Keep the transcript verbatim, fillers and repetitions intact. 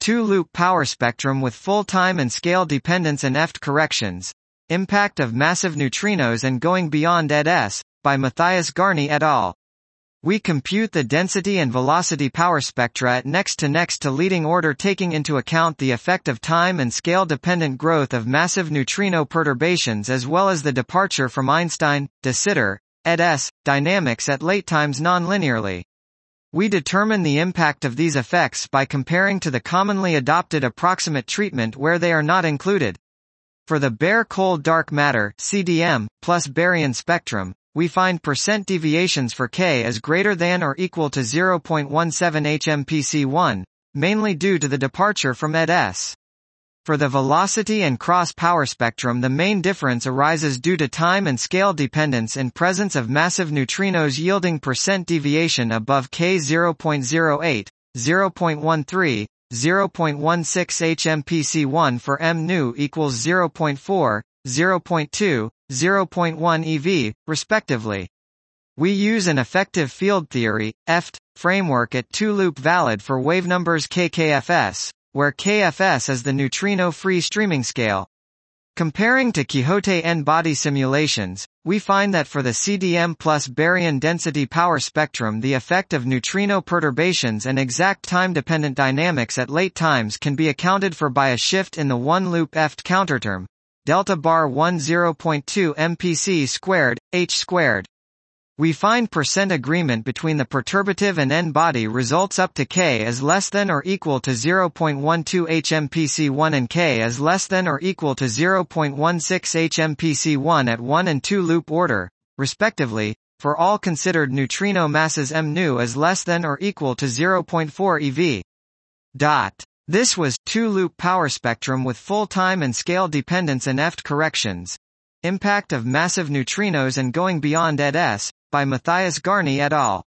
two-loop power spectrum with full time and scale dependence and E F T corrections. Impact of massive neutrinos and going beyond E D S, by Matthias Garni et al. We compute the density and velocity power spectra at next to next to leading order, taking into account the effect of time and scale-dependent growth of massive neutrino perturbations as well as the departure from Einstein, de Sitter, et al. Dynamics at late times nonlinearly. We determine the impact of these effects by comparing to the commonly adopted approximate treatment where they are not included. For the bare cold dark matter C D M plus baryon spectrum, we find percent deviations for K as greater than or equal to zero point one seven H M P C one, mainly due to the departure from E D S. For the velocity and cross power spectrum, the main difference arises due to time and scale dependence in presence of massive neutrinos yielding percent deviation above K zero point zero eight, zero point one three, zero point one six H M P C one for M nu equals zero point four, zero point two, zero point one E V, respectively. We use an effective field theory, E F T, framework at two-loop valid for wavenumbers K K F S, where K F S is the neutrino-free streaming scale. Comparing to Quixote n-body simulations, we find that for the C D M plus baryon density power spectrum, the effect of neutrino perturbations and exact time-dependent dynamics at late times can be accounted for by a shift in the one-loop E F T counterterm, delta bar one zero point two M P C squared, H squared. We find percent agreement between the perturbative and n-body results up to K is less than or equal to zero point one two H M P C one and K is less than or equal to zero point one six H M P C one at one and two loop order, respectively, for all considered neutrino masses M nu is less than or equal to zero point four E V. Dot. This was two-loop power spectrum with full time and scale dependence and E F T corrections. Impact of massive neutrinos and going beyond E D S, by Matthias Garni et al.